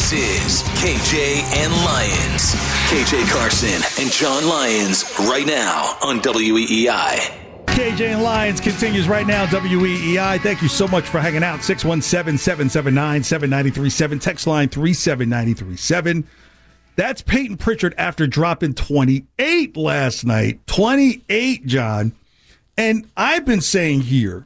This is KJ and Lyons. KJ Carson and John Lyons right now on WEEI. KJ and Lyons continues right now, WEEI. Thank you so much for hanging out. 617-779-7937. Text line 37937. That's Peyton Pritchard after dropping 28 last night. 28, John. And I've been saying here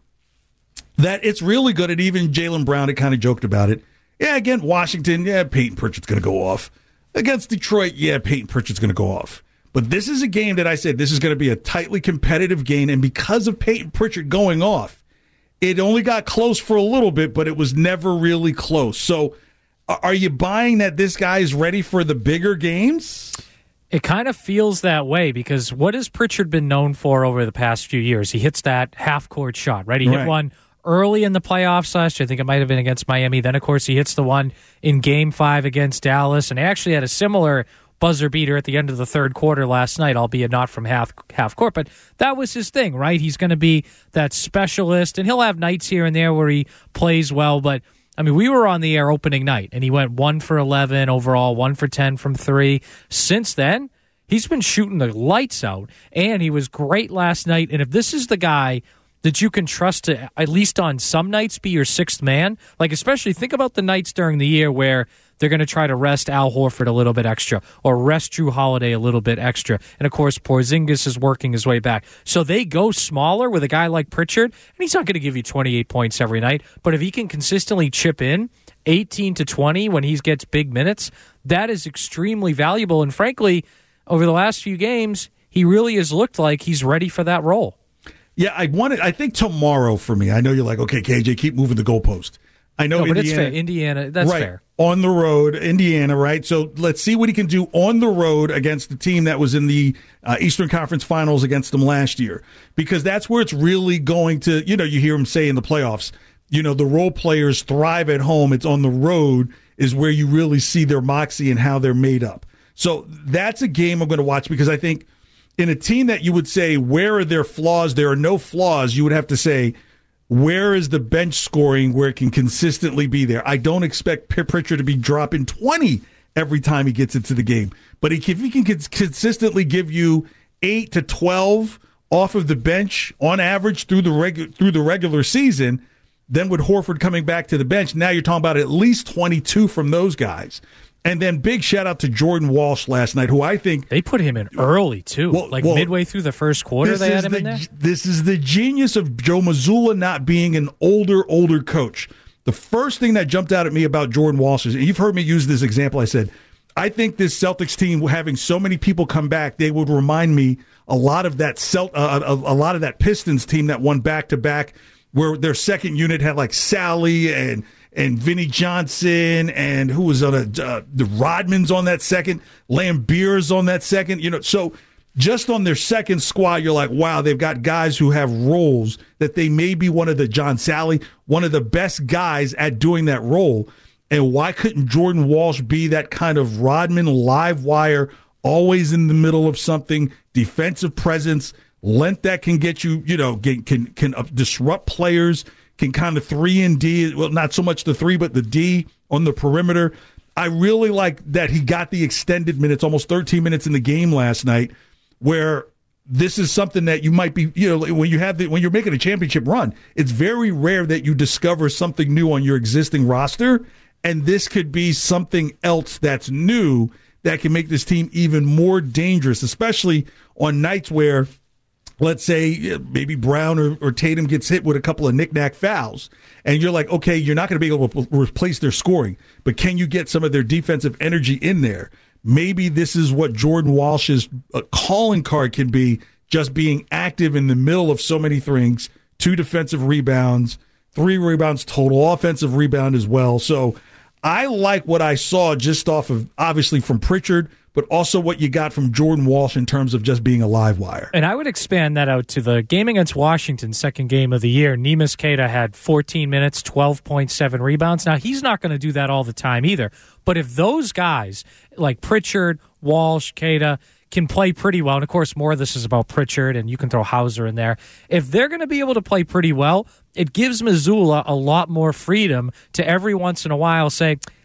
that it's really good, and even Jaylen Brown had kind of joked about it. Yeah, again, Washington, Peyton Pritchard's going to go off. Against Detroit, Peyton Pritchard's going to go off. But this is a game that I said this is going to be a tightly competitive game, and because of Peyton Pritchard going off, it only got close for a little bit, but it was never really close. So are you buying that this guy is ready for the bigger games? It kind of feels that way because what has Pritchard been known for over the past few years? He hits that half-court shot, right? He hit one early in the playoffs last year. I think it might have been against Miami. Then, of course, he hits the one in Game 5 against Dallas, and actually had a similar buzzer beater at the end of the third quarter last night, albeit not from half court. But that was his thing, right? He's going to be that specialist, and he'll have nights here and there where he plays well. But, I mean, we were on the air opening night, and he went 1 for 11 overall, 1 for 10 from 3. Since then, he's been shooting the lights out, and he was great last night. And if this is the guy that you can trust to, at least on some nights, be your sixth man. Like, especially think about the nights during the year where they're going to try to rest Al Horford a little bit extra or rest Jrue Holiday a little bit extra. And, of course, Porzingis is working his way back. So they go smaller with a guy like Pritchard, and he's not going to give you 28 points every night. But if he can consistently chip in 18 to 20 when he gets big minutes, that is extremely valuable. And, frankly, over the last few games, he really has looked like he's ready for that role. Yeah, I think tomorrow for me. I know you're like, okay, KJ, keep moving the goalpost. I know, but Indiana, it's fair. Indiana, that's right, fair. On the road, Indiana, right? So let's see what he can do on the road against the team that was in the Eastern Conference Finals against them last year. Because that's where it's really going to, you hear him say in the playoffs, the role players thrive at home. It's on the road is where you really see their moxie and how they're made up. So that's a game I'm going to watch because I think in a team that you would say, where are their flaws? There are no flaws. You would have to say, where is the bench scoring where it can consistently be there? I don't expect Pritchard to be dropping 20 every time he gets into the game. But if he can consistently give you 8 to 12 off of the bench on average through the regular season, then with Horford coming back to the bench, now you're talking about at least 22 from those guys. And then big shout-out to Jordan Walsh last night, who I think... They put him in early, too. Midway through the first quarter, they had him in there? This is the genius of Joe Mazzulla not being an older coach. The first thing that jumped out at me about Jordan Walsh is, and you've heard me use this example, I said, I think this Celtics team, having so many people come back, they would remind me a lot of that that Pistons team that won back-to-back, where their second unit had like Sally and Vinnie Johnson, and who was on the Rodman's on that second, Lambeer's on that second. So just on their second squad, you're like, wow, they've got guys who have roles that they may be one of the John Sally, one of the best guys at doing that role. And why couldn't Jordan Walsh be that kind of Rodman live wire, always in the middle of something, defensive presence, length that can get you, can disrupt players, can kind of 3 and D, well, not so much the 3, but the D on the perimeter. I really like that he got the extended minutes, almost 13 minutes in the game last night, where this is something that you might be, when you're making a championship run, it's very rare that you discover something new on your existing roster, and this could be something else that's new that can make this team even more dangerous, especially on nights where, let's say maybe Brown or Tatum gets hit with a couple of knick-knack fouls, and you're like, okay, you're not going to be able to replace their scoring, but can you get some of their defensive energy in there? Maybe this is what Jordan Walsh's calling card can be, just being active in the middle of so many things, 2 defensive rebounds, 3 rebounds total, offensive rebound as well. So I like what I saw just off of, obviously, from Pritchard, but also what you got from Jordan Walsh in terms of just being a live wire. And I would expand that out to the game against Washington, second game of the year. Neemias Queta had 14 minutes, 12.7 rebounds. Now, he's not going to do that all the time either. But if those guys, like Pritchard, Walsh, Queta, can play pretty well, and of course more of this is about Pritchard, and you can throw Hauser in there. If they're going to be able to play pretty well, it gives Mazzulla a lot more freedom to every once in a while say,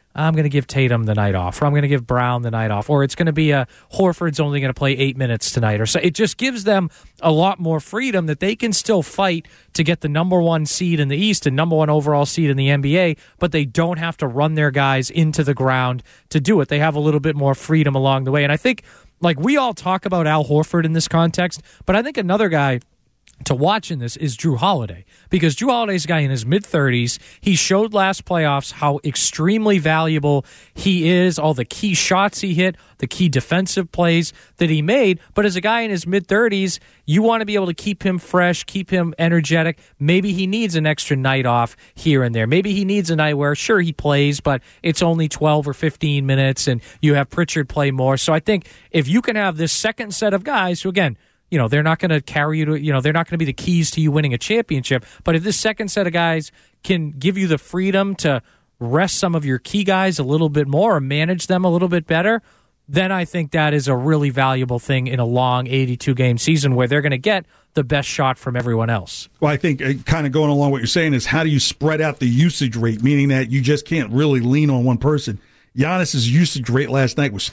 I'm going to give Tatum the night off, or I'm going to give Brown the night off, or it's going to be Horford's only going to play 8 minutes tonight. Or so it just gives them a lot more freedom that they can still fight to get the number 1 seed in the East and number 1 overall seed in the NBA, but they don't have to run their guys into the ground to do it. They have a little bit more freedom along the way. And I think, like, we all talk about Al Horford in this context, but I think another guy to watch in this is Jrue Holiday, because Jrue Holiday's a guy in his mid-30s. He showed last playoffs how extremely valuable he is, all the key shots he hit, the key defensive plays that he made. But as a guy in his mid-30s, you want to be able to keep him fresh, keep him energetic. Maybe he needs an extra night off here and there. Maybe he needs a night where, sure, he plays, but it's only 12 or 15 minutes, and you have Pritchard play more. So I think if you can have this second set of guys who, again, they're not going to carry you to, they're not going to be the keys to you winning a championship. But if this second set of guys can give you the freedom to rest some of your key guys a little bit more or manage them a little bit better, then I think that is a really valuable thing in a long 82-game season where they're going to get the best shot from everyone else. Well, I think kind of going along what you're saying is, how do you spread out the usage rate, meaning that you just can't really lean on one person. Giannis's usage rate last night was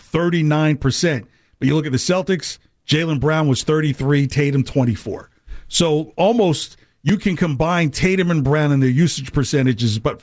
39%. But you look at the Celtics, Jaylen Brown was 33, Tatum 24. So almost you can combine Tatum and Brown and their usage percentages about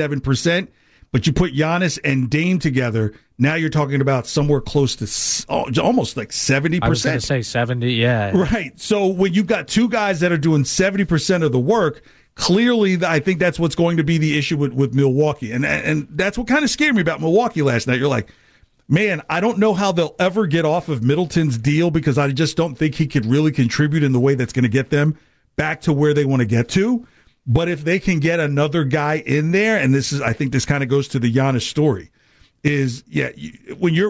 57%, but you put Giannis and Dame together, now you're talking about somewhere close to almost like 70%. I was going to say 70, yeah. Right. So when you've got two guys that are doing 70% of the work, clearly I think that's what's going to be the issue with Milwaukee. And that's what kind of scared me about Milwaukee last night. You're like, man, I don't know how they'll ever get off of Middleton's deal, because I just don't think he could really contribute in the way that's going to get them back to where they want to get to. But if they can get another guy in there, and I think this kind of goes to the Giannis story, is when you're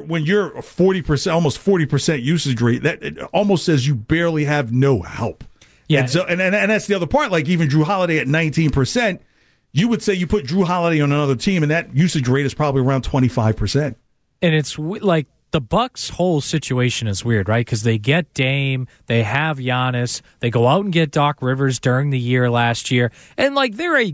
40%, almost 40% usage rate, that it almost says you barely have no help. Yeah. And so and that's the other part. Like even Jrue Holiday at 19%, you would say you put Jrue Holiday on another team, and that usage rate is probably around 25%. And it's like the Bucks' whole situation is weird, right? Because they get Dame, they have Giannis, they go out and get Doc Rivers during the year last year, and like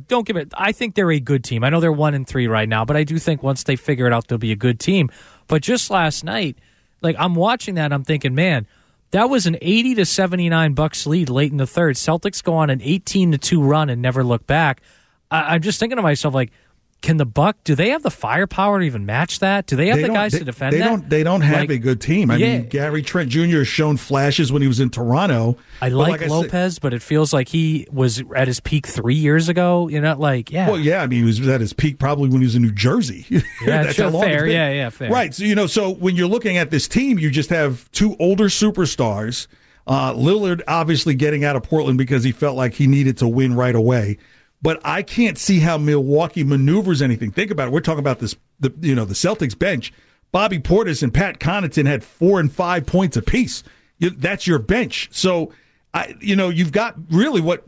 I think they're a good team. I know they're 1-3 right now, but I do think once they figure it out, they'll be a good team. But just last night, like I'm watching that, I'm thinking, man, that was an 80-79 Bucks lead late in the third. Celtics go on an 18-2 run and never look back. I'm just thinking to myself, like, can the Buck? Do they have the firepower to even match that? Do they have the guys to defend that? They don't have a good team. I mean, Gary Trent Jr. has shown flashes when he was in Toronto. I like Lopez, but it feels like he was at his peak 3 years ago. Well, yeah. I mean, he was at his peak probably when he was in New Jersey. Yeah, that's fair. Yeah, fair. Right. So when you're looking at this team, you just have two older superstars. Lillard obviously getting out of Portland because he felt like he needed to win right away. But I can't see how Milwaukee maneuvers anything. Think about it. We're talking about the Celtics bench. Bobby Portis and Pat Connaughton had 4 and 5 points apiece. That's your bench. So, you've got really what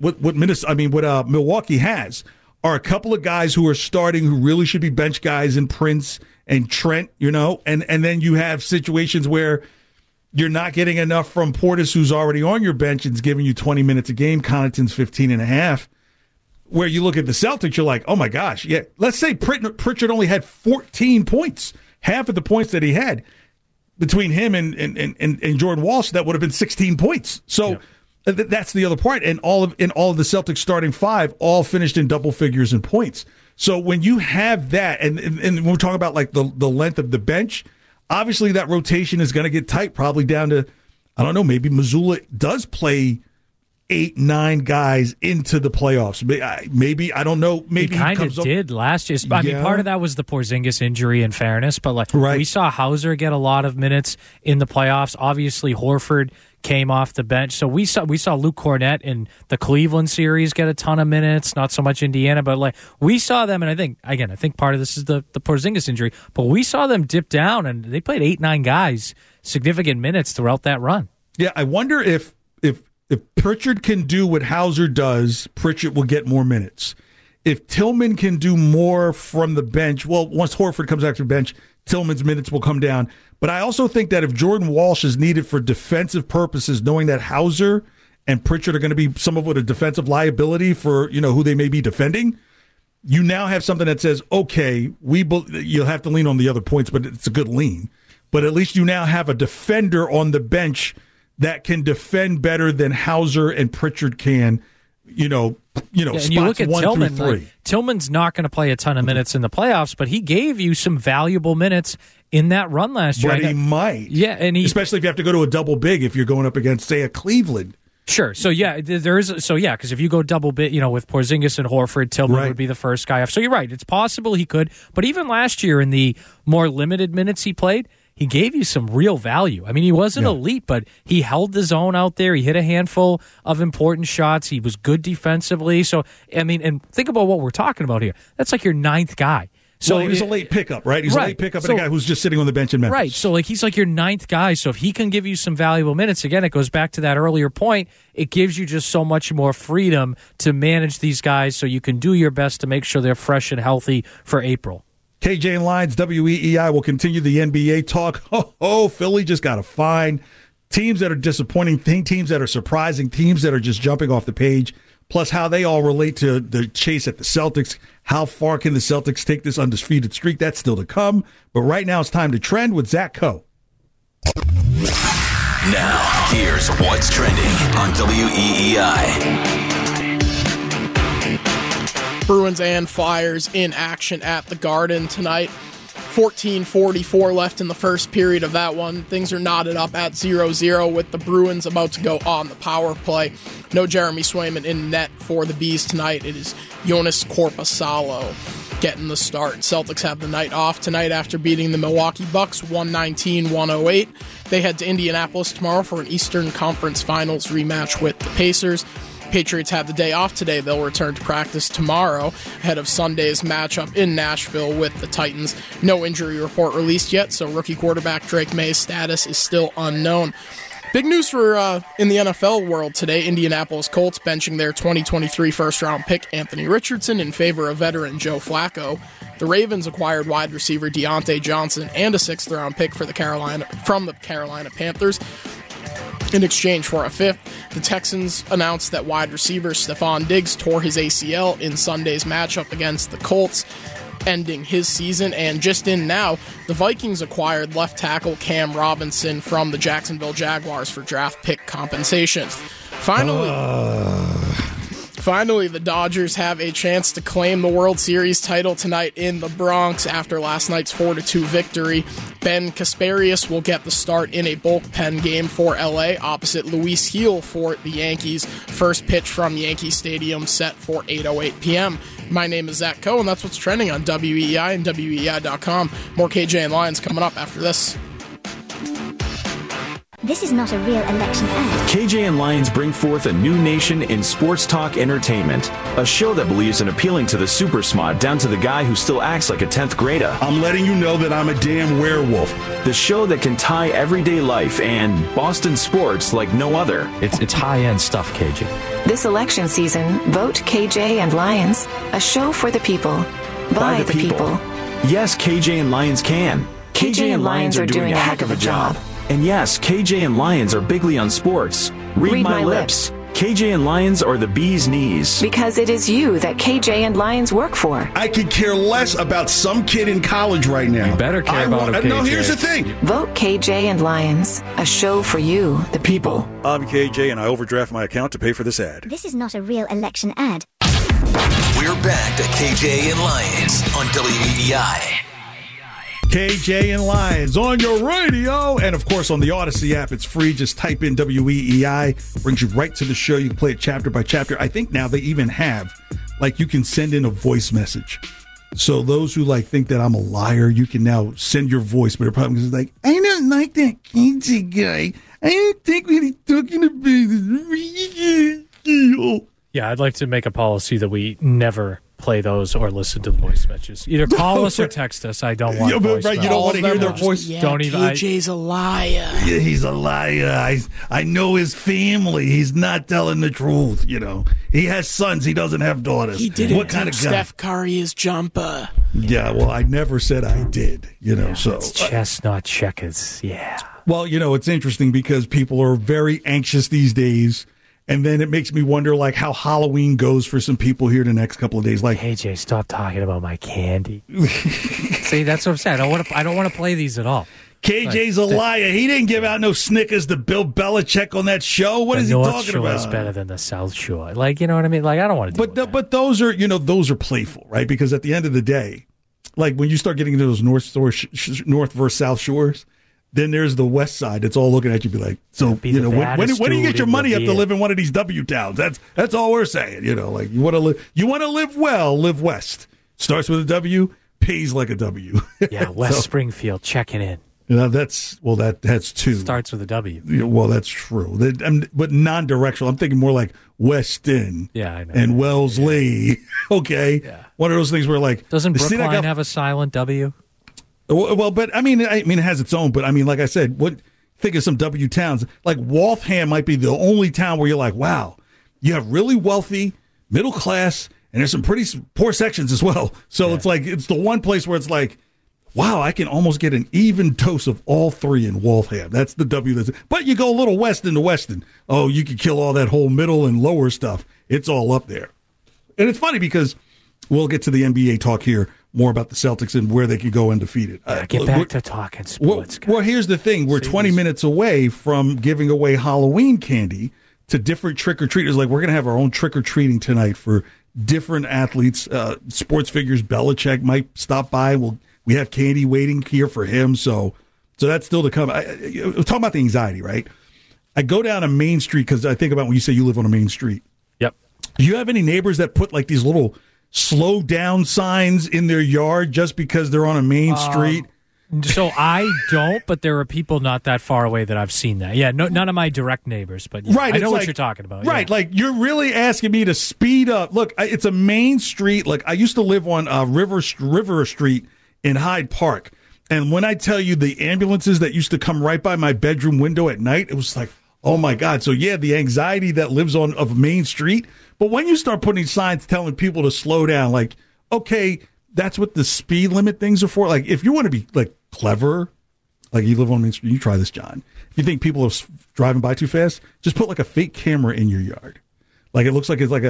Milwaukee has are a couple of guys who are starting who really should be bench guys in Prince and Trent. And then you have situations where you're not getting enough from Portis, who's already on your bench and is giving you 20 minutes a game. Connaughton's 15 and a half. Where you look at the Celtics, you're like, oh my gosh, yeah. Let's say Pritchard only had 14 points, half of the points that he had between him and Jordan Walsh. That would have been 16 points. So that's the other part. And all of the Celtics starting five all finished in double figures in points. So when you have that, and when we're talking about like the length of the bench, obviously that rotation is going to get tight, probably down to, I don't know, maybe Mazzulla does play 8-9 guys into the playoffs. Maybe I don't know. Maybe he kind of did last year. I mean, part of that was the Porzingis injury, in fairness, but we saw Hauser get a lot of minutes in the playoffs. Obviously, Horford came off the bench, so we saw Luke Cornett in the Cleveland series get a ton of minutes. Not so much Indiana, but we saw them, and I think part of this is the Porzingis injury, but we saw them dip down, and they played 8-9 guys significant minutes throughout that run. Yeah, I wonder if Pritchard can do what Hauser does, Pritchard will get more minutes. If Tillman can do more from the bench, well, once Horford comes back to the bench, Tillman's minutes will come down. But I also think that if Jordan Walsh is needed for defensive purposes, knowing that Hauser and Pritchard are going to be somewhat a defensive liability for who they may be defending, you now have something that says, okay, you'll have to lean on the other points, but it's a good lean. But at least you now have a defender on the bench that can defend better than Hauser and Pritchard can. And you look at 1 Tillman. through 3. Tillman's not going to play a ton of minutes in the playoffs, but he gave you some valuable minutes in that run last year. But he might. Yeah, and especially if you have to go to a double big if you're going up against, say, a Cleveland. Sure. So, because if you go double bit, with Porzingis and Horford, Tillman would be the first guy off. So you're right. It's possible he could. But even last year in the more limited minutes he played, he gave you some real value. I mean, he wasn't elite, but he held the zone out there. He hit a handful of important shots. He was good defensively. So, I mean, and think about what we're talking about here. That's like your 9th guy. So he was a late pickup, right? He's a late pickup and a guy who's just sitting on the bench in Memphis. Right. So, he's like your 9th guy. So, if he can give you some valuable minutes, again, it goes back to that earlier point. It gives you just so much more freedom to manage these guys so you can do your best to make sure they're fresh and healthy for April. KJ and Lyons, WEEI will continue the NBA talk. Philly just got a fine. Teams that are disappointing, teams that are surprising, teams that are just jumping off the page, plus how they all relate to the chase at the Celtics. How far can the Celtics take this undefeated streak? That's still to come. But right now it's time to trend with Zach Coe. Now, here's what's trending on WEEI. Bruins and Flyers in action at the Garden tonight. 14:44 left in the first period of that one. Things are knotted up at 0-0 with the Bruins about to go on the power play. No Jeremy Swayman in net for the Bees tonight. It is Jonas Korpisalo getting the start. Celtics have the night off tonight after beating the Milwaukee Bucks 119-108. They head to Indianapolis tomorrow for an Eastern Conference Finals rematch with the Pacers. Patriots have the day off today. They'll return to practice tomorrow ahead of Sunday's matchup in Nashville with the Titans. No injury report released yet, so rookie quarterback Drake May's status is still unknown. Big news for in the NFL world today. Indianapolis Colts benching their 2023 first-round pick Anthony Richardson in favor of veteran Joe Flacco. The Ravens acquired wide receiver Deontay Johnson and a 6th-round pick from the Carolina Panthers. In exchange for a 5th, the Texans announced that wide receiver Stephon Diggs tore his ACL in Sunday's matchup against the Colts, ending his season. And just in now, the Vikings acquired left tackle Cam Robinson from the Jacksonville Jaguars for draft pick compensation. Finally, the Dodgers have a chance to claim the World Series title tonight in the Bronx after last night's 4-2 victory. Ben Kasparius will get the start in a bullpen game for LA opposite Luis Gil for the Yankees. First pitch from Yankee Stadium set for 8:08 p.m. My name is Zach Coe, and that's what's trending on WEEI and WEEI.com. More KJ and Lyons coming up after this. This is not a real election ad. KJ and Lyons bring forth a new nation in sports talk entertainment. A show that believes in appealing to the super smart down to the guy who still acts like a 10th grader. I'm letting you know that I'm a damn werewolf. The show that can tie everyday life and Boston sports like no other. It's high-end stuff, KJ. This election season, vote KJ and Lyons. A show for the people. By the people. Yes, KJ and Lyons can. KJ and Lyons are doing a heck of a job. And yes, KJ and Lyons are bigly on sports. Read my lips. KJ and Lyons are the bee's knees. Because it is you that KJ and Lyons work for. I could care less about some kid in college right now. You better care about him, KJ. No, here's the thing. Vote KJ and Lyons. A show for you, the people. I'm KJ, and I overdraft my account to pay for this ad. This is not a real election ad. We're back to KJ and Lyons on WEEI. KJ and Lyons on your radio, and of course on the Odyssey app. It's free. Just type in WEEI. Brings you right to the show. You can play it chapter by chapter. I think now they even have, you can send in a voice message. So those who think that I'm a liar, you can now send your voice. But the problem is I don't like that KJ guy. I don't think what he's talking about is real. Yeah, I'd like to make a policy that we never play those or listen to the voice messages. Either call us or text us. I don't want voice. Right, you don't want to hear their voice. Yeah, don't even. KJ's a liar. Yeah, he's a liar. I know his family. He's not telling the truth. He has sons. He doesn't have daughters. He didn't what kind of guy? Steph Curry his jumper. Yeah, well, I never said I did. So it's chestnut checkers. Yeah. Well, it's interesting because people are very anxious these days. And then it makes me wonder, like, how Halloween goes for some people here the next couple of days. Like, KJ, stop talking about my candy. See, that's what I'm saying. I don't want to play these at all. KJ's a liar. He didn't give out no Snickers to Bill Belichick on that show. What is he talking about? The North Shore is better than the South Shore. Like, you know what I mean? Like, I don't want to do But those are, those are playful, right? Because at the end of the day, like when you start getting into those North versus South Shores, then there's the West Side that's all looking at you, be like, so, when do you get your money up to live in one of these W towns? That's all we're saying. Like you want to live well, live West. Starts with a W, pays like a W. Yeah, West Springfield checking in. That's two. Starts with a W. Well, that's true. But non-directional. I'm thinking more like Weston. Yeah, I know. And Wellesley. Yeah. Okay. Yeah. One of those things where like doesn't Brookline have a silent W? Well, but I mean, it has its own. But I mean, like I said, think of some W towns. Like Waltham might be the only town where you're like, wow, you have really wealthy, middle class, and there's some pretty poor sections as well. So it's like it's the one place where it's like, wow, I can almost get an even dose of all three in Waltham. That's the W. But you go a little west into Weston. Oh, you could kill all that whole middle and lower stuff. It's all up there. And it's funny because we'll get to the NBA talk here, more about the Celtics and where they could go undefeated. Get back to talking sports, guys. Well, here's the thing. We're 20 minutes away from giving away Halloween candy to different trick-or-treaters. Like, we're going to have our own trick-or-treating tonight for different athletes, sports figures. Belichick might stop by. We have candy waiting here for him, so that's still to come. Talking about the anxiety, right? I go down a main street because I think about when you say you live on a main street. Yep. Do you have any neighbors that put like these little slow down signs in their yard just because they're on a main street? So I don't, but there are people not that far away that I've seen that. Yeah, none of my direct neighbors, but right, I know what you're talking about. Right, yeah. Like you're really asking me to speed up. Look, it's a main street. Like I used to live on River Street in Hyde Park. And when I tell you the ambulances that used to come right by my bedroom window at night, it was like, oh my God. So yeah, the anxiety that lives of Main Street. But when you start putting signs telling people to slow down, like, okay, that's what the speed limit things are for. Like if you want to be like clever, like you live on Main Street, you try this, John. If you think people are driving by too fast, just put like a fake camera in your yard. Like it looks like it's like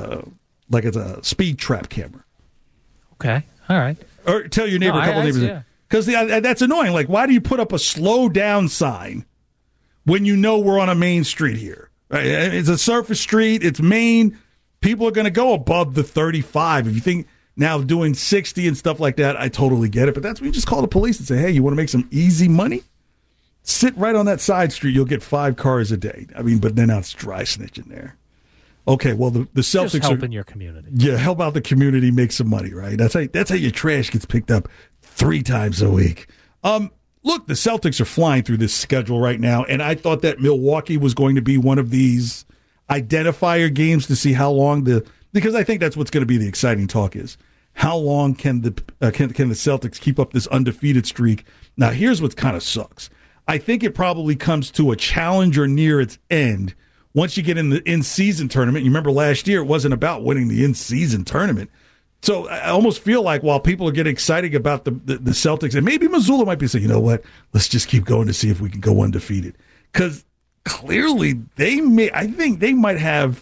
it's a speed trap camera. Okay. All right. Or tell your neighbor, a couple neighbors. Because that's annoying. Like, why do you put up a slow down sign when you know we're on a main street here? Right? It's a surface street. It's Main. People are going to go above the 35. If you think now doing 60 and stuff like that, I totally get it. But that's when you just call the police and say, hey, you want to make some easy money? Sit right on that side street. You'll get 5 cars a day. I mean, but then now it's dry snitching there. Okay, well, the Celtics just helping your community. Yeah, help out the community, make some money, right? That's how your trash gets picked up 3 times a week. Look, the Celtics are flying through this schedule right now, and I thought that Milwaukee was going to be one of these identifier games to see how long because I think that's what's going to be the exciting talk is how long can the Celtics keep up this undefeated streak? Now, here's what kind of sucks. I think it probably comes to a challenge or near its end. Once you get in the in-season tournament, you remember last year it wasn't about winning the in-season tournament. So I almost feel like while people are getting excited about the Celtics, and maybe Missoula might be saying, you know what, let's just keep going to see if we can go undefeated. Because clearly I think they might have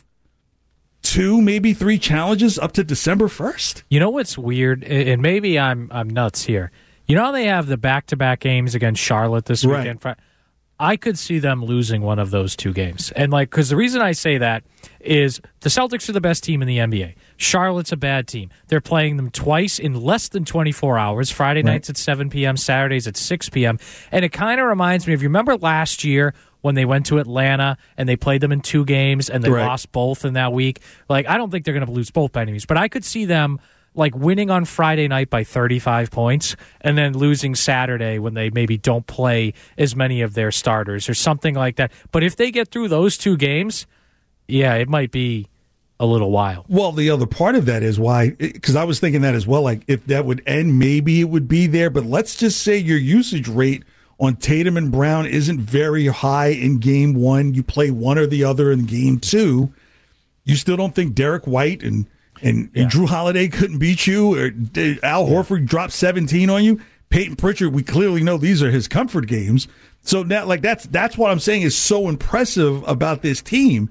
2, maybe 3 challenges up to December 1st. You know what's weird, and maybe I'm nuts here. You know how they have the back-to-back games against Charlotte this weekend? Right. I could see them losing one of those 2 games. And because the reason I say that is the Celtics are the best team in the NBA. Charlotte's a bad team. They're playing them twice in less than 24 hours. Friday nights at 7 p.m., Saturdays at 6 p.m. And it kind of reminds me of, you remember last year when they went to Atlanta and they played them in 2 games and they lost both in that week? Like, I don't think they're going to lose both by any means, but I could see them like winning on Friday night by 35 points and then losing Saturday when they maybe don't play as many of their starters or something like that. But if they get through those 2 games, yeah, it might be a little while. Well, the other part of that is why, because I was thinking that as well, like if that would end, maybe it would be there. But let's just say your usage rate on Tatum and Brown isn't very high in game 1. You play one or the other in game 2. You still don't think Derek White and Drew Holiday couldn't beat you, or Al Horford dropped 17 on you. Peyton Pritchard, we clearly know these are his comfort games. So now, like that's what I'm saying is so impressive about this team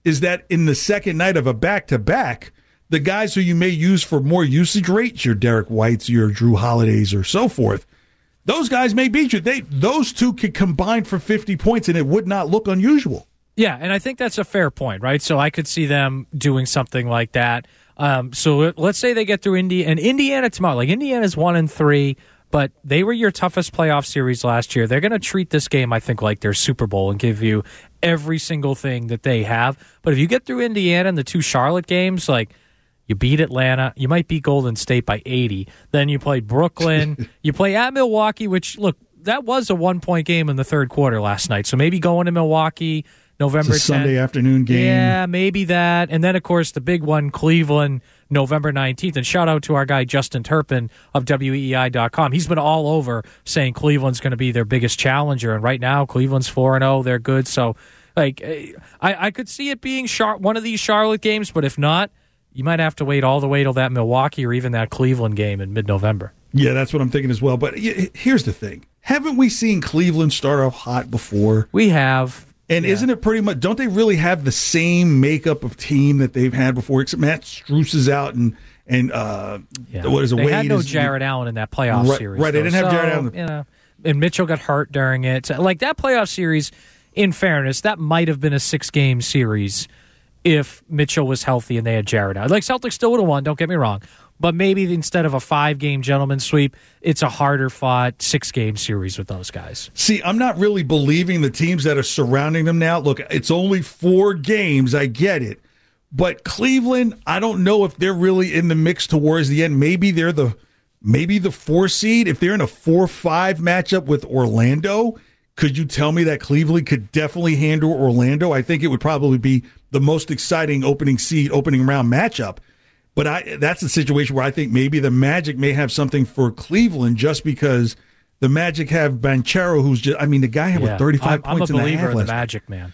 is that in the second night of a back-to-back, the guys who you may use for more usage rates, your Derek Whites, your Drew Holidays, or so forth, those guys may beat you. Those two could combine for 50 points, and it would not look unusual. Yeah, and I think that's a fair point, right? So I could see them doing something like that. So let's say they get through Indiana tomorrow. Like, Indiana's 1-3, but they were your toughest playoff series last year. They're going to treat this game, I think, like their Super Bowl and give you every single thing that they have. But if you get through Indiana and the 2 Charlotte games, like, you beat Atlanta. You might beat Golden State by 80. Then you play Brooklyn. You play at Milwaukee, which, look, that was a 1-point game in the third quarter last night. So maybe going to Milwaukee November 10th. Sunday afternoon game. Yeah, maybe that. And then, of course, the big one, Cleveland, November 19th. And shout out to our guy, Justin Turpin of WEEI.com. He's been all over saying Cleveland's going to be their biggest challenger. And right now, Cleveland's 4-0. They're good. So, like, I could see it being one of these Charlotte games, but if not, you might have to wait all the way till that Milwaukee or even that Cleveland game in mid-November. Yeah, that's what I'm thinking as well. But here's the thing. Haven't we seen Cleveland start off hot before? We have. And isn't it pretty much, don't they really have the same makeup of team that they've had before? Except Matt Strus is out and what is it? They had no Jared Allen in that playoff series. Right, they didn't have Jared Allen. And Mitchell got hurt during it. Like, that playoff series, in fairness, that might have been a 6-game series if Mitchell was healthy and they had Jared out. Like, Celtics still would have won, don't get me wrong. But maybe instead of a 5-game gentleman's sweep, it's a harder-fought 6-game series with those guys. See, I'm not really believing the teams that are surrounding them now. Look, it's only 4 games. I get it. But Cleveland, I don't know if they're really in the mix towards the end. Maybe they're the 4 seed. If they're in a 4-5 matchup with Orlando, could you tell me that Cleveland could definitely handle Orlando? I think it would probably be the most exciting opening round matchup. But that's a situation where I think maybe the Magic may have something for Cleveland just because the Magic have Banchero, who's just, I mean, the guy had 35 points in the half. I'm a believer in the Magic, man.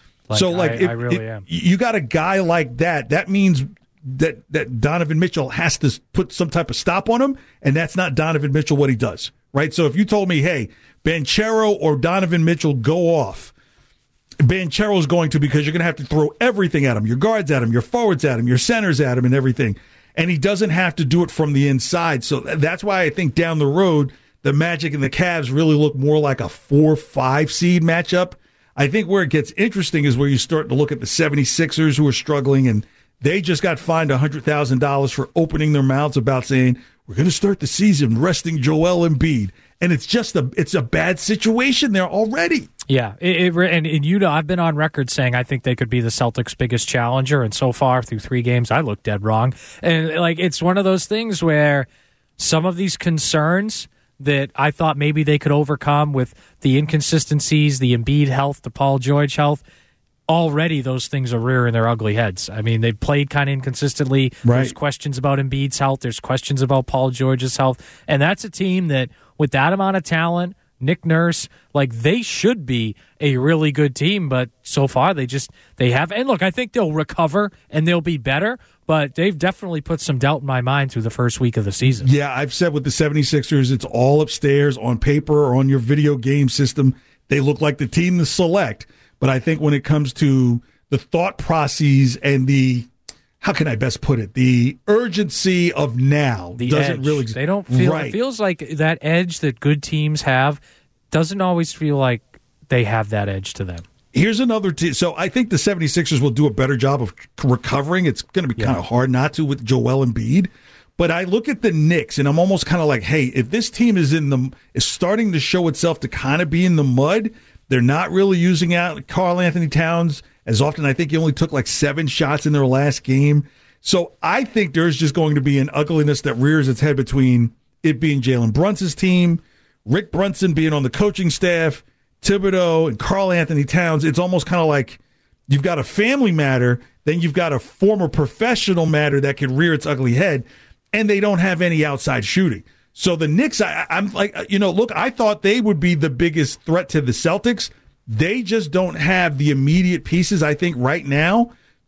I really am. You got a guy like that. That means that Donovan Mitchell has to put some type of stop on him, and that's not Donovan Mitchell what he does, right? So if you told me, hey, Banchero or Donovan Mitchell go off, Banchero's going to, because you're going to have to throw everything at him, your guards at him, your forwards at him, your centers at him, and everything. And he doesn't have to do it from the inside. So that's why I think down the road, the Magic and the Cavs really look more like a 4-5 seed matchup. I think where it gets interesting is where you start to look at the 76ers who are struggling, and they just got fined $100,000 for opening their mouths about saying, we're going to start the season resting Joel Embiid. And it's a bad situation there already. Yeah, and you know, I've been on record saying I think they could be the Celtics' biggest challenger, and so far through 3 games, I look dead wrong. And like, it's one of those things where some of these concerns that I thought maybe they could overcome with the inconsistencies, the Embiid health, the Paul George health, already those things are rearing their ugly heads. I mean, they've played kind of inconsistently. Right. There's questions about Embiid's health. There's questions about Paul George's health. And that's a team that, with that amount of talent, Nick Nurse, like, they should be a really good team, but so far they have. And look, I think they'll recover and they'll be better, but they've definitely put some doubt in my mind through the first week of the season. Yeah, I've said with the 76ers, it's all upstairs on paper or on your video game system. They look like the team to select. But I think when it comes to the thought processes and the, how can I best put it, the urgency of now the doesn't edge. really They don't feel. Right. It feels like that edge that good teams have doesn't always feel like they have that edge to them. Here's another team. So I think the 76ers will do a better job of recovering. It's going to be kind of hard not to with Joel Embiid. But I look at the Knicks, and I'm almost kind of like, hey, if this team is starting to show itself to kind of be in the mud, they're not really using out Karl Anthony Towns as often. I think he only took like 7 shots in their last game. So I think there's just going to be an ugliness that rears its head between it being Jalen Brunson's team, Rick Brunson being on the coaching staff, Thibodeau, and Karl Anthony Towns. It's almost kind of like you've got a family matter, then you've got a former professional matter that could rear its ugly head, and they don't have any outside shooting. So the Knicks, I'm like, look, I thought they would be the biggest threat to the Celtics. They just don't have the immediate pieces, I think, right now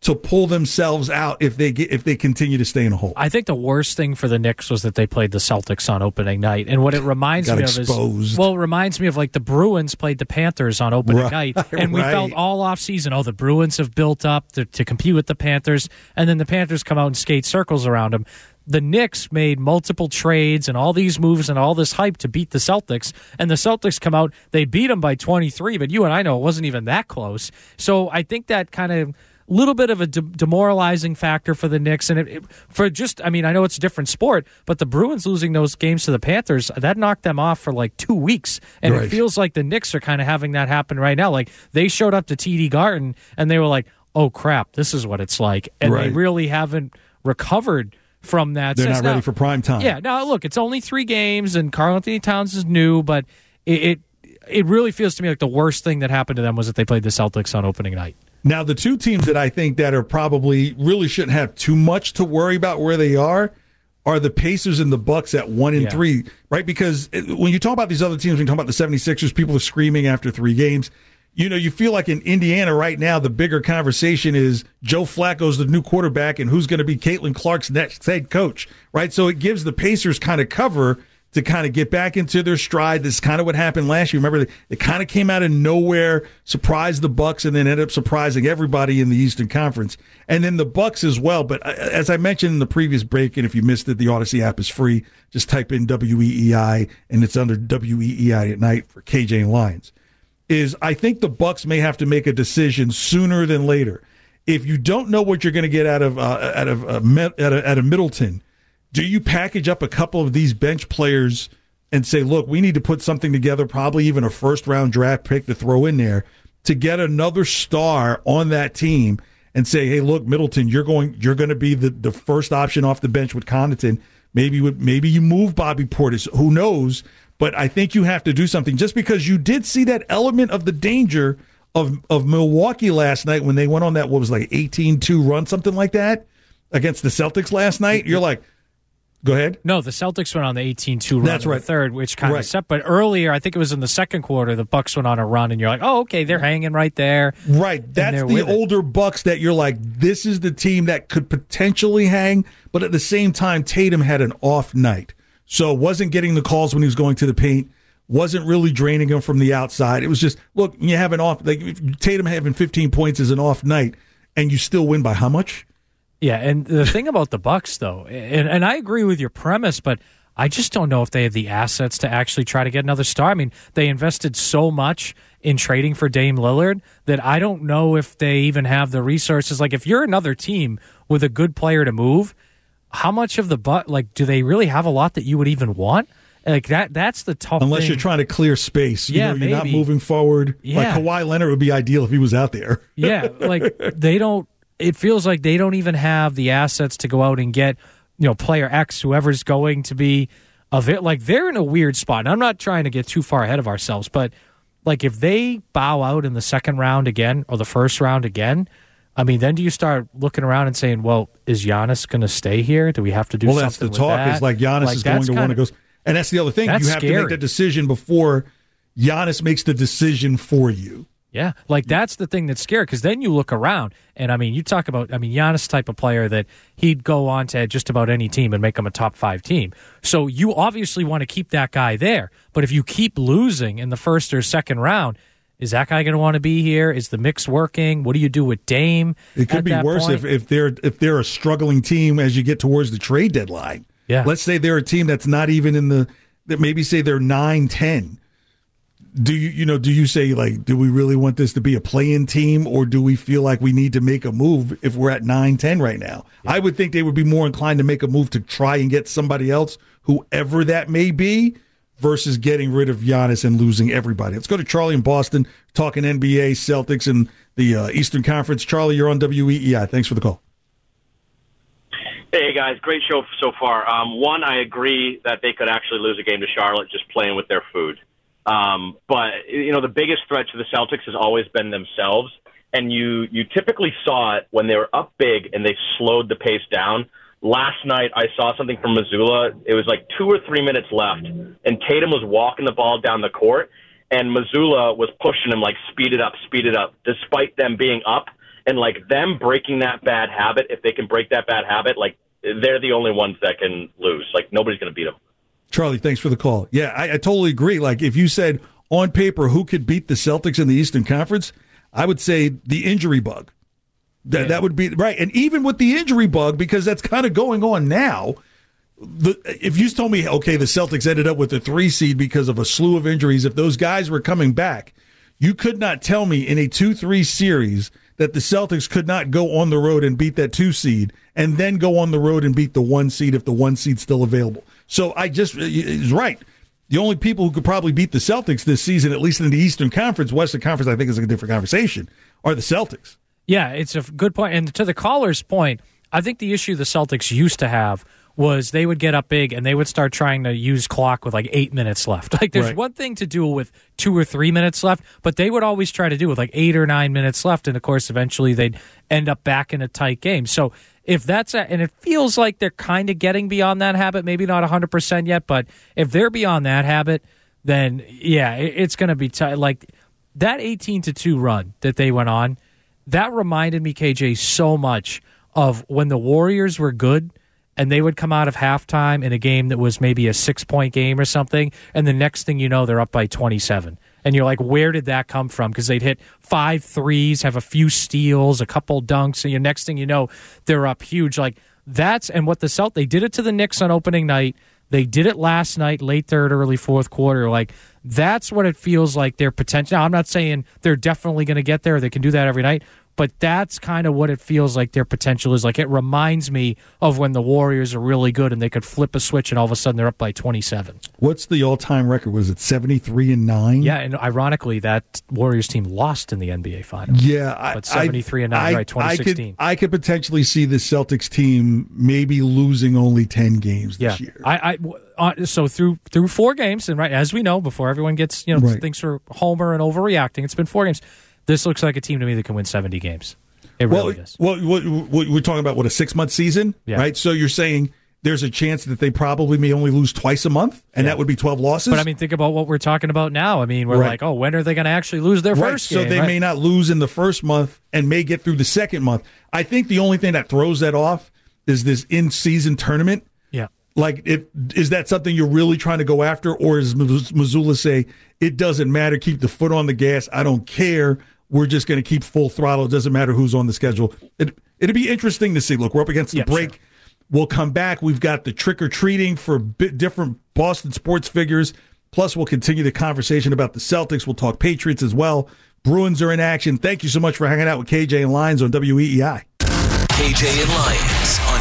to pull themselves out if they continue to stay in a hole. I think the worst thing for the Knicks was that they played the Celtics on opening night, and what it reminds me of is, it reminds me of like the Bruins played the Panthers on opening night, and we felt all off season, the Bruins have built up to compete with the Panthers, and then the Panthers come out and skate circles around them. The Knicks made multiple trades and all these moves and all this hype to beat the Celtics, and the Celtics come out, they beat them by 23, but you and I know it wasn't even that close. So I think that kind of little bit of a demoralizing factor for the Knicks, and I know it's a different sport, but the Bruins losing those games to the Panthers, that knocked them off for like 2 weeks, and It feels like the Knicks are kind of having that happen right now. Like they showed up to TD Garden, and they were like, "Oh crap, this is what it's like," and they really haven't recovered from that. They're not ready for prime time. Yeah, now look, it's only 3 games, and Karl-Anthony Towns is new, but it really feels to me like the worst thing that happened to them was that they played the Celtics on opening night. Now, the 2 teams that I think that are probably really shouldn't have too much to worry about where they are the Pacers and the Bucks at 1 and 3, right? Because when you talk about these other teams, when you talk about the 76ers, people are screaming after 3 games. You feel like in Indiana right now, the bigger conversation is Joe Flacco's the new quarterback and who's going to be Caitlin Clark's next head coach, right? So it gives the Pacers kind of cover to kind of get back into their stride. This is kind of what happened last year. Remember, it kind of came out of nowhere, surprised the Bucks, and then ended up surprising everybody in the Eastern Conference. And then the Bucks as well. But as I mentioned in the previous break, and if you missed it, the Odyssey app is free. Just type in WEEI, and it's under WEEI at night for KJ and Lions. I think the Bucks may have to make a decision sooner than later. If you don't know what you're going to get out of Middleton, do you package up a couple of these bench players and say, look, we need to put something together, probably even a first-round draft pick to throw in there to get another star on that team and say, hey, look, Middleton, you're going to be the first option off the bench with Connaughton. Maybe you move Bobby Portis. Who knows? But I think you have to do something just because you did see that element of the danger of Milwaukee last night when they went on that, 18-2 run, something like that, against the Celtics last night. You're like, go ahead. No, the Celtics went on the 18-2 run in the third, which kind of set. But earlier, I think it was in the second quarter, the Bucks went on a run, and you're like, oh, okay, they're hanging right there. Right. That's the older Bucks that you're like, this is the team that could potentially hang. But at the same time, Tatum had an off night. So wasn't getting the calls when he was going to the paint, wasn't really draining him from the outside. It was just, look, you have an off, like Tatum having 15 points is an off night, and you still win by how much? Yeah, and the thing about the Bucks, though, and I agree with your premise, but I just don't know if they have the assets to actually try to get another star. I mean, they invested so much in trading for Dame Lillard that I don't know if they even have the resources. Like, if you're another team with a good player to move, how much of do they really have a lot that you would even want? Like that's the tough Unless thing. You're trying to clear space. You're not moving forward. Yeah. Like Kawhi Leonard would be ideal if he was out there. Yeah, like they don't. It feels like they don't even have the assets to go out and get, player X, whoever's going to be of it. Like they're in a weird spot. And I'm not trying to get too far ahead of ourselves, but like if they bow out in the second round again or the first round again, I mean, then do you start looking around and saying, well, is Giannis going to stay here? Do we have to do something with that? Well, that's the talk. Is like Giannis is going to want to go. And that's the other thing. You have to make the decision before Giannis makes the decision for you. Yeah, like that's the thing that's scary because then you look around and, I mean, you talk about, Giannis type of player that he'd go on to just about any team and make them a top 5 team. So you obviously want to keep that guy there. But if you keep losing in the first or second round, is that guy going to want to be here? Is the mix working? What do you do with Dame? It could be worse if they're a struggling team as you get towards the trade deadline. Yeah. Let's say they're a team that's not even that maybe say they're 9-10. Do you say, like, do we really want this to be a play-in team, or do we feel like we need to make a move if we're at 9-10 right now? Yeah. I would think they would be more inclined to make a move to try and get somebody else, whoever that may be, versus getting rid of Giannis and losing everybody. Let's go to Charlie in Boston, talking NBA, Celtics, and the Eastern Conference. Charlie, you're on WEEI. Thanks for the call. Hey, guys. Great show so far. One, I agree that they could actually lose a game to Charlotte just playing with their food. But, the biggest threat to the Celtics has always been themselves. And you typically saw it when they were up big and they slowed the pace down. Last night, I saw something from Mazzulla. It was like 2 or 3 minutes left, and Tatum was walking the ball down the court, and Mazzulla was pushing him like, speed it up, despite them being up. And, like, them breaking that bad habit, if they can break that bad habit, like, they're the only ones that can lose. Like, nobody's going to beat them. Charlie, thanks for the call. Yeah, I totally agree. Like, if you said on paper who could beat the Celtics in the Eastern Conference, I would say the injury bug. That would be right. And even with the injury bug, because that's kind of going on now, if you told me, okay, the Celtics ended up with a 3 seed because of a slew of injuries, if those guys were coming back, you could not tell me in a 2-3 series that the Celtics could not go on the road and beat that 2 seed and then go on the road and beat the 1 seed if the 1 seed's still available. So it's right. The only people who could probably beat the Celtics this season, at least in the Eastern Conference, Western Conference, I think is a different conversation, are the Celtics. Yeah, it's a good point. And to the caller's point, I think the issue the Celtics used to have was they would get up big and they would start trying to use clock with like 8 minutes left. Like there's one thing to do with 2 or 3 minutes left, but they would always try to do with like 8 or 9 minutes left. And of course, eventually they'd end up back in a tight game. So if that's and it feels like they're kind of getting beyond that habit, maybe not 100% yet, but if they're beyond that habit, then yeah, it's going to be tight. Like that 18-2 run that they went on, that reminded me, KJ, so much of when the Warriors were good and they would come out of halftime in a game that was maybe a 6-point game or something, and the next thing you know, they're up by 27. And you're like, where did that come from? Because they'd hit 5 threes, have a few steals, a couple dunks, and your next thing you know, they're up huge. Like that's and what the Celtics, they did it to the Knicks on opening night. They did it last night, late third, early fourth quarter. Like that's what it feels like their potential. Now, I'm not saying they're definitely going to get there. They can do that every night. But that's kind of what it feels like their potential is. Like it reminds me of when the Warriors are really good and they could flip a switch and all of a sudden they're up by 27. What's the all-time record? Was it 73-9? Yeah, and ironically, that Warriors team lost in the NBA Finals. Yeah, but 73-9, right? 2016. I could potentially see the Celtics team maybe losing only 10 games this year. So through 4 games, and right as we know, before everyone gets thinks we're homer and overreacting, it's been 4 games. This looks like a team to me that can win 70 games. It really does. Well, we're talking about, a 6-month season, right? So you're saying there's a chance that they probably may only lose twice a month, and that would be 12 losses? But, I mean, think about what we're talking about now. I mean, we're like, when are they going to actually lose their first game? So they may not lose in the first month and may get through the second month. I think the only thing that throws that off is this in-season tournament. Yeah. Like, is that something you're really trying to go after, or does Mazzulla say, it doesn't matter, keep the foot on the gas, I don't care, we're just going to keep full throttle. It doesn't matter who's on the schedule. It'd be interesting to see. Look, we're up against the break. Sure. We'll come back. We've got the trick-or-treating for different Boston sports figures. Plus, we'll continue the conversation about the Celtics. We'll talk Patriots as well. Bruins are in action. Thank you so much for hanging out with KJ and Lyons on WEEI. KJ and Lyons on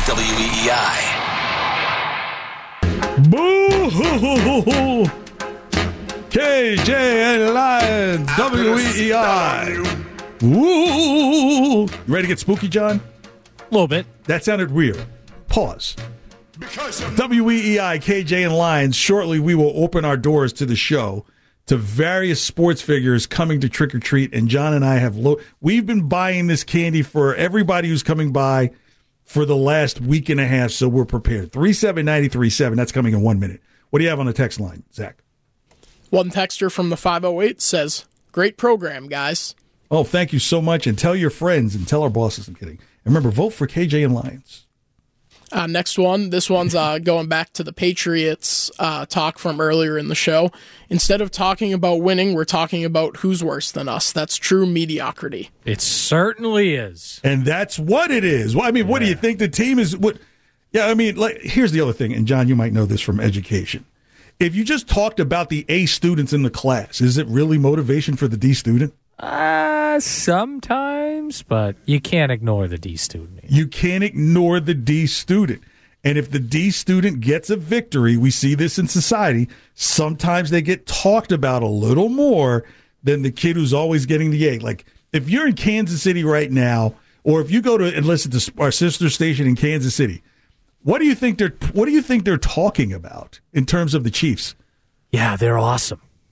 WEEI. Boo-hoo-hoo-hoo-hoo. KJ and Lyons, WEEI. Woo! You ready to get spooky, John? A little bit. That sounded weird. Pause. WEEI, KJ and Lyons. Shortly, we will open our doors to the show to various sports figures coming to trick or treat. And John and I we've been buying this candy for everybody who's coming by for the last week and a half, so we're prepared. 37937. That's coming in 1 minute. What do you have on the text line, Zach? One texter from the 508 says, "Great program, guys." Oh, thank you so much. And tell your friends and tell our bosses. I'm kidding. And remember, vote for KJ and Lyons. Next one. This one's going back to the Patriots talk from earlier in the show. Instead of talking about winning, we're talking about who's worse than us. That's true mediocrity. It certainly is. And that's what it is. Well, I mean, what do you think the team is? Yeah, I mean, here's the other thing. And, John, you might know this from education. If you just talked about the A students in the class, is it really motivation for the D student? Sometimes, but you can't ignore the D student. You can't ignore the D student. And if the D student gets a victory, we see this in society, sometimes they get talked about a little more than the kid who's always getting the A. Like, if you're in Kansas City right now, or if you go to and listen to our sister station in Kansas City, what do you think they're talking about in terms of the Chiefs? Yeah, they're awesome.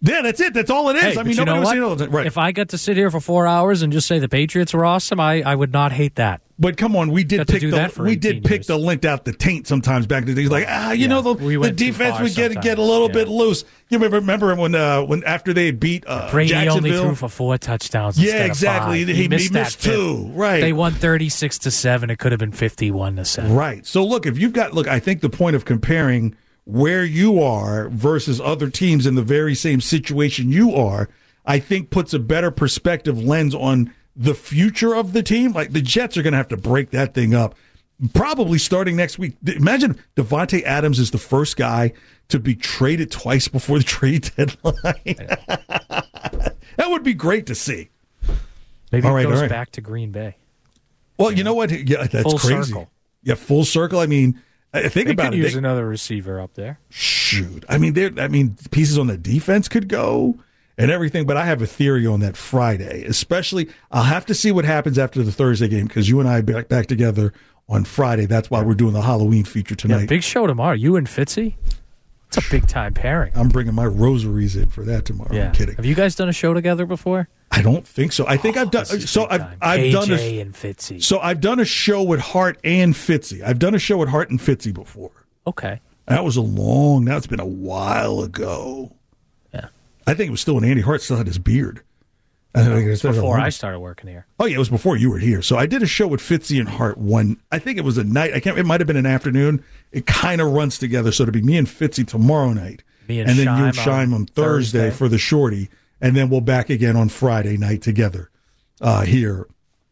Yeah, that's it. That's all it is. Hey, I mean, you know nobody what? was saying right. If I got to sit here for 4 hours and just say the Patriots were awesome, I would not hate that. But come on, we did pick years. the lint out the taint sometimes back in the days. Like, the defense would get a little bit loose. You remember when after they beat Brady Jacksonville? only threw for 4 touchdowns. Yeah, exactly. Of 5. He missed 2. Right. They won 36-7. It could have been 51-7. Right. So look, I think the point of comparing where you are versus other teams in the very same situation you are, I think puts a better perspective lens on the future of the team. Like the Jets are going to have to break that thing up probably starting next week. Imagine Devontae Adams is the first guy to be traded twice before the trade deadline. That would be great to see. Maybe it goes back to Green Bay. Well, you know what? Yeah, that's full crazy. Circle. Yeah, full circle. I mean, think they about could it. Use another receiver up there. Shoot. I mean, pieces on the defense could go and everything, but I have a theory on that Friday. Especially, I'll have to see what happens after the Thursday game because you and I are back together on Friday. That's why we're doing the Halloween feature tonight. Yeah, big show tomorrow. You and Fitzy? It's a big-time pairing. I'm bringing my rosaries in for that tomorrow. Yeah. I'm kidding. Have you guys done a show together before? I don't think so. I think I've done. So I've done and Fitzy. So I've done a show with Hart and Fitzy. I've done a show with Hart and Fitzy before. Okay. That's been a while ago. Yeah. I think it was still when Andy Hart still had his beard. It was before I started working here. Oh yeah, it was before you were here. So I did a show with Fitzy and Hart I think it was a night. It might have been an afternoon. It kind of runs together. So it'll be me and Fitzy tomorrow night. And then you and Shime on Thursday for the shorty. And then we'll back again on Friday night together here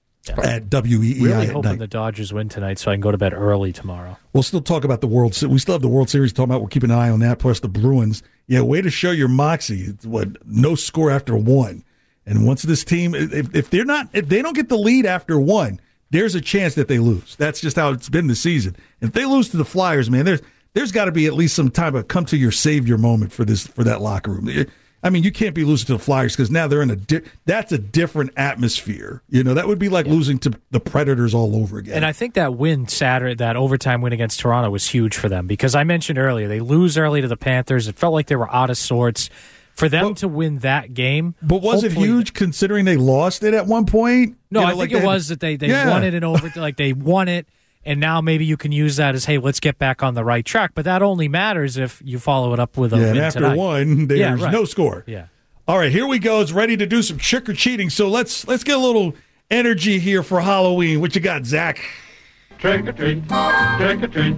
at WEEI. Really hoping the Dodgers win tonight so I can go to bed early tomorrow. We'll still talk about the World Series. We still have the World Series to talk about. We'll keep an eye on that, plus the Bruins. Yeah, way to show your moxie. No score after 1. And once this team, if they don't get the lead after 1, there's a chance that they lose. That's just how it's been this season. If they lose to the Flyers, man, there's got to be at least some time of come to your savior moment for that locker room. I mean, you can't be losing to the Flyers because now they're in that's a different atmosphere. That would be like losing to the Predators all over again. And I think that win Saturday, that overtime win against Toronto was huge for them because I mentioned earlier, they lose early to the Panthers. It felt like they were out of sorts. For them to win that game. But was it huge considering they lost it at one point? No, I think it was that they won it in overtime. They won it. And now maybe you can use that as, hey, let's get back on the right track. But that only matters if you follow it up with a win and after tonight. 1, there's no score. Yeah. All right, here we go. It's ready to do some trick-or-treating. So let's get a little energy here for Halloween. What you got, Zach? Trick-or-treat, trick-or-treat.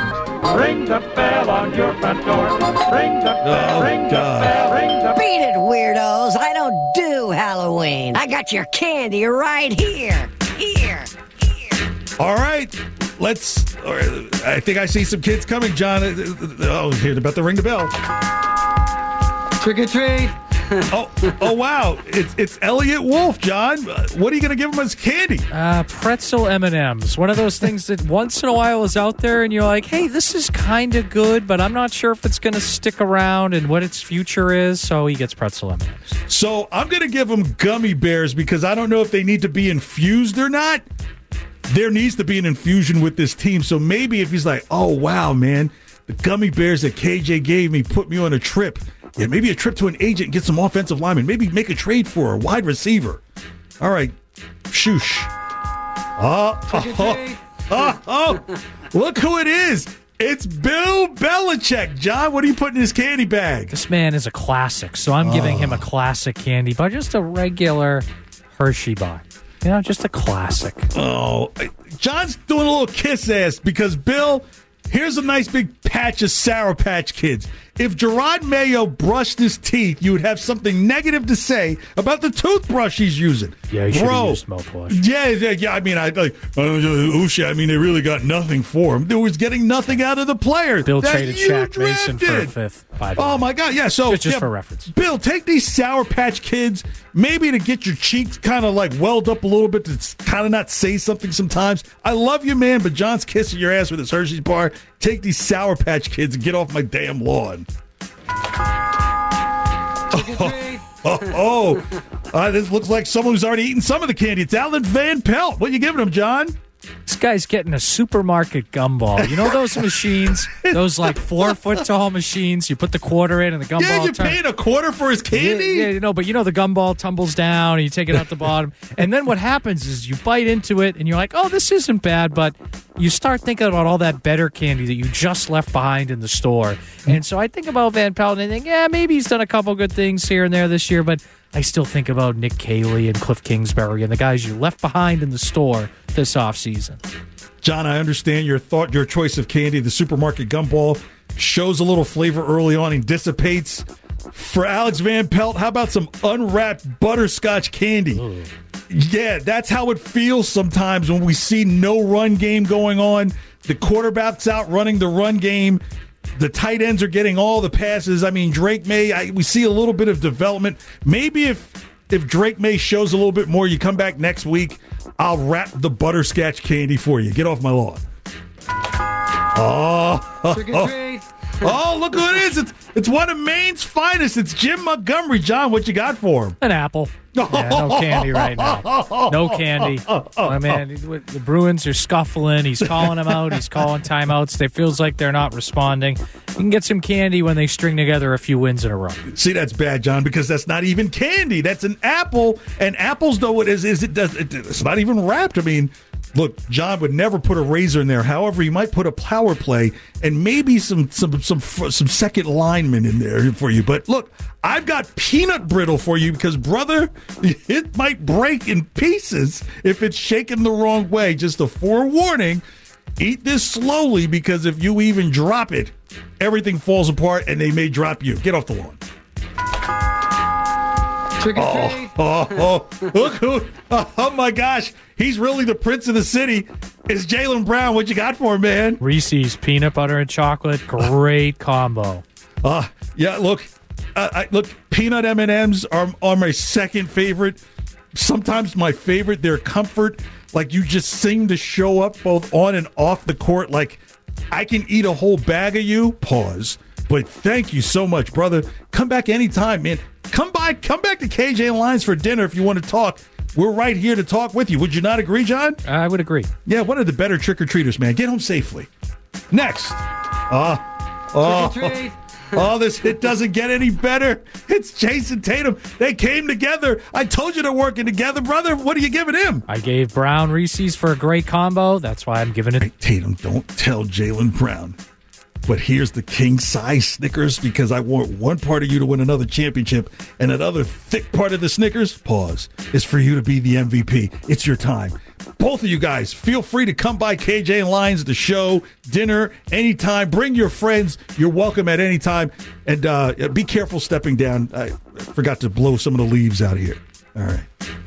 Ring the bell on your front door. Ring the bell, ring the bell, ring the bell. Beat it, weirdos. I don't do Halloween. I got your candy right here. Here. All right, I think I see some kids coming, John. Here, about to ring the bell. Trick or treat. oh, wow. It's Elliot Wolf, John. What are you going to give him as candy? Pretzel M&Ms. One of those things that once in a while is out there and you're like, hey, this is kind of good, but I'm not sure if it's going to stick around and what its future is. So he gets pretzel M&Ms. So I'm going to give him gummy bears because I don't know if they need to be infused or not. There needs to be an infusion with this team. So maybe if he's like, oh, wow, man, the gummy bears that KJ gave me put me on a trip. Yeah, maybe a trip to an agent and get some offensive linemen. Maybe make a trade for a wide receiver. All right. Shoosh. Look who it is. It's Bill Belichick. John, what are you putting in his candy bag? This man is a classic, so I'm giving him a classic candy bar, just a regular Hershey bar. Just a classic. Oh, John's doing a little kiss ass because, Bill, here's a nice big patch of Sour Patch Kids. If Gerard Mayo brushed his teeth, you would have something negative to say about the toothbrush he's using. Yeah, he should have used mouthwash. Yeah. I mean, they really got nothing for him. They was getting nothing out of the players. Bill traded Shaq Mason for a fifth. Oh, my God. Yeah, so just for reference. Bill, take these Sour Patch Kids, maybe to get your cheeks kind of like welled up a little bit to kind of not say something sometimes. I love you, man, but John's kissing your ass with his Hershey's bar. Take these Sour Patch Kids and get off my damn lawn. This looks like someone who's already eaten some of the candy. It's Alan Van Pelt. What are you giving him, John? This guy's getting a supermarket gumball. You know those machines? Those like 4-foot tall machines? You put the quarter in and the gumball... Yeah, you're paying a quarter for his candy? Yeah, but you know the gumball tumbles down and you take it out the bottom. And then what happens is you bite into it and you're like, oh, this isn't bad, but you start thinking about all that better candy that you just left behind in the store. And so I think about Van Pelt and I think, yeah, maybe he's done a couple good things here and there this year, but I still think about Nick Caley and Cliff Kingsbury and the guys you left behind in the store this offseason. John, I understand your choice of candy. The supermarket gumball shows a little flavor early on and dissipates. For Alex Van Pelt, how about some unwrapped butterscotch candy? Ooh. Yeah, that's how it feels sometimes when we see no run game going on. The quarterback's out running the run game. The tight ends are getting all the passes. I mean, Drake May, we see a little bit of development. Maybe if Drake May shows a little bit more, you come back next week, I'll wrap the butterscotch candy for you. Get off my lawn. Oh, look who it is. It's one of Maine's finest. It's Jim Montgomery. John, what you got for him? An apple. Yeah, no candy right now. No candy. My man, the Bruins are scuffling. He's calling them out. He's calling timeouts. It feels like they're not responding. You can get some candy when they string together a few wins in a row. See, that's bad, John, because that's not even candy. That's an apple. And apples, though, it's not even wrapped. I mean, look, John would never put a razor in there. However, he might put a power play and maybe some second lineman in there for you. But look, I've got peanut brittle for you because, brother, it might break in pieces if it's shaken the wrong way. Just a forewarning. Eat this slowly because if you even drop it, everything falls apart and they may drop you. Get off the lawn. Oh my gosh. He's really the prince of the city. It's Jaylen Brown. What you got for him, man? Reese's peanut butter and chocolate. Great combo. Yeah, look, peanut M&Ms are my second favorite. Sometimes my favorite. Their comfort. Like, you just seem to show up both on and off the court. Like, I can eat a whole bag of you. Pause. But thank you so much, brother. Come back anytime, man. Come back to KJ and Lyons for dinner if you want to talk. We're right here to talk with you. Would you not agree, John? I would agree. Yeah, one of the better trick-or-treaters, man. Get home safely. Next. It doesn't get any better. It's Jason Tatum. They came together. I told you they're working together, brother. What are you giving him? I gave Brown Reese's for a great combo. That's why I'm giving it. Hey, Tatum, don't tell Jaylen Brown. But here's the king-size Snickers because I want one part of you to win another championship and another thick part of the Snickers, pause, is for you to be the MVP. It's your time. Both of you guys, feel free to come by KJ and Lyons, the show, dinner, anytime. Bring your friends. You're welcome at any time. And be careful stepping down. I forgot to blow some of the leaves out here. All right.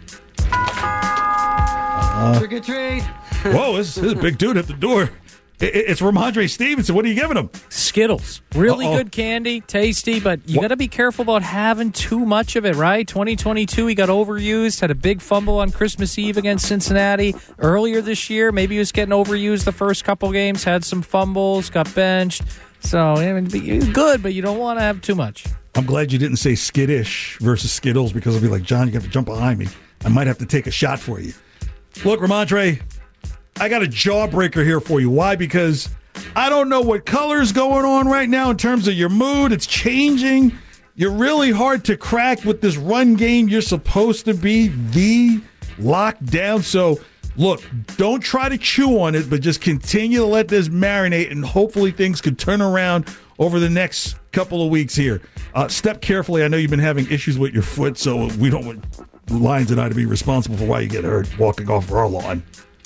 Trick or treat. Whoa, this is a big dude at the door. It's Ramondre Stevenson. What are you giving him? Skittles. Really good candy, tasty, but you got to be careful about having too much of it, right? 2022, he got overused, had a big fumble on Christmas Eve against Cincinnati. Earlier this year, maybe he was getting overused the first couple games, had some fumbles, got benched. So, I mean, good, but you don't want to have too much. I'm glad you didn't say skittish versus Skittles because I'll be like, John, you have to jump behind me. I might have to take a shot for you. Look, Ramondre, I got a jawbreaker here for you. Why? Because I don't know what color is going on right now in terms of your mood. It's changing. You're really hard to crack with this run game. You're supposed to be the lockdown. So, look, don't try to chew on it, but just continue to let this marinate, and hopefully things could turn around over the next couple of weeks here. Step carefully. I know you've been having issues with your foot, so we don't want Lyons and I to be responsible for why you get hurt walking off our lawn.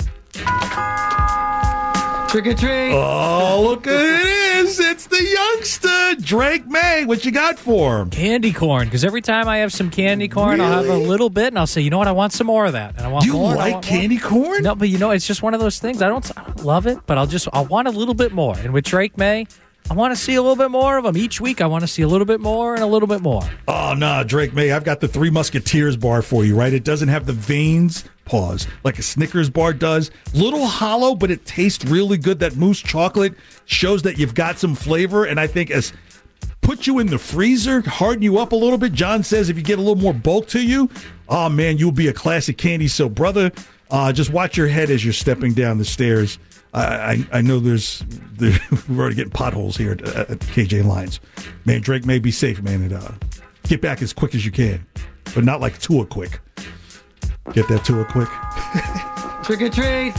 Trick or treat. Oh, look at it is. It's the youngster, Drake May. What you got for him? Candy corn. Because every time I have some candy corn, I'll have a little bit, and I'll say, you know what, I want some more of that. And I want Do you more, like candy corn? No, but it's just one of those things. I don't love it, but I want a little bit more. And with Drake May, I want to see a little bit more of them. Each week, I want to see a little bit more and a little bit more. Oh, no, Drake May, I've got the Three Musketeers bar for you, right? It doesn't have the veins, pause, like a Snickers bar does. Little hollow, but it tastes really good. That mousse chocolate shows that you've got some flavor, and I think as put you in the freezer, harden you up a little bit. John says if you get a little more bulk to you, oh, man, you'll be a classic candy. So, brother, Just watch your head as you're stepping down the stairs. I know we're already getting potholes here at KJ and Lions. Man, Drake may be safe, man. And get back as quick as you can, but not like Tua quick. Get that Tua quick. Trick or treat.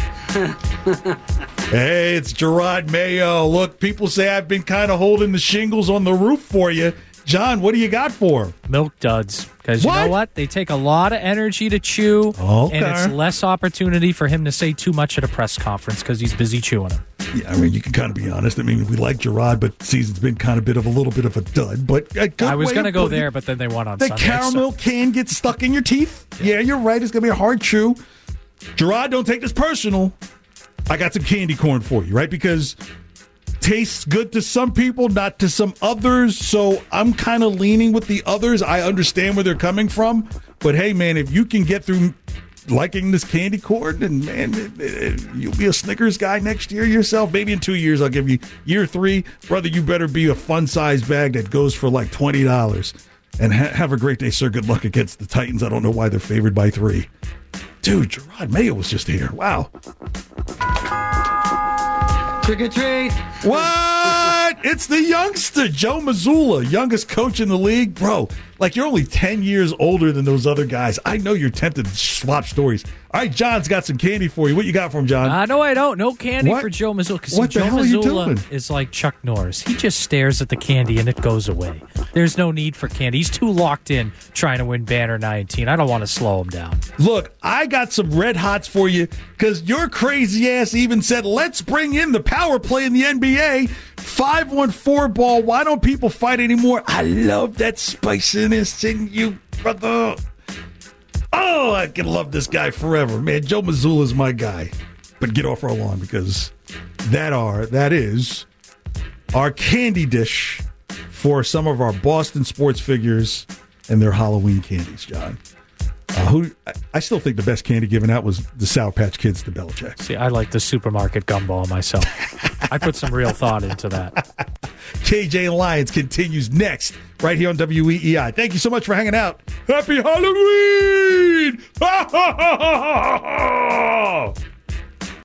Hey, it's Gerard Mayo. Look, people say I've been kind of holding the shingles on the roof for you. John, what do you got for him? Milk duds. Because you know what? They take a lot of energy to chew, and it's less opportunity for him to say too much at a press conference because he's busy chewing them. Yeah, I mean, you can kind of be honest. I mean, we like Gerard, but season's been kind of a little bit of a dud. But I was going to go there, but then they won on Sunday. The caramel can get stuck in your teeth. Yeah, you're right. It's going to be a hard chew. Gerard, don't take this personal. I got some candy corn for you, right? Because tastes good to some people, not to some others. So I'm kind of leaning with the others. I understand where they're coming from. But hey, man, if you can get through liking this candy corn, and man, you'll be a Snickers guy next year yourself. Maybe in 2 years, I'll give you year 3. Brother, you better be a fun-sized bag that goes for like $20. And have a great day, sir. Good luck against the Titans. I don't know why they're favored by 3. Dude, Gerard Mayo was just here. Wow. Trick or treat. What? It's the youngster, Joe Mazzulla, youngest coach in the league. Bro, like you're only 10 years older than those other guys. I know you're tempted to swap stories. All right, John's got some candy for you. What you got for him, John? No, I don't. No candy for Joe Mazzulla. Because Joe Mazzulla is like Chuck Norris. He just stares at the candy and it goes away. There's no need for candy. He's too locked in trying to win Banner 19. I don't want to slow him down. Look, I got some red hots for you because your crazy ass even said, let's bring in the power play in the NBA. 5-1-4 ball. Why don't people fight anymore? I love that spiciness in you, brother. Oh, I can love this guy forever. Man, Joe Mazzulla is my guy. But get off our lawn because that is our candy dish for some of our Boston sports figures and their Halloween candies, John. I still think the best candy given out was the Sour Patch Kids to Belichick. See, I like the supermarket gumball myself. I put some real thought into that. KJ Lions continues next right here on WEEI. Thank you so much for hanging out. Happy Halloween!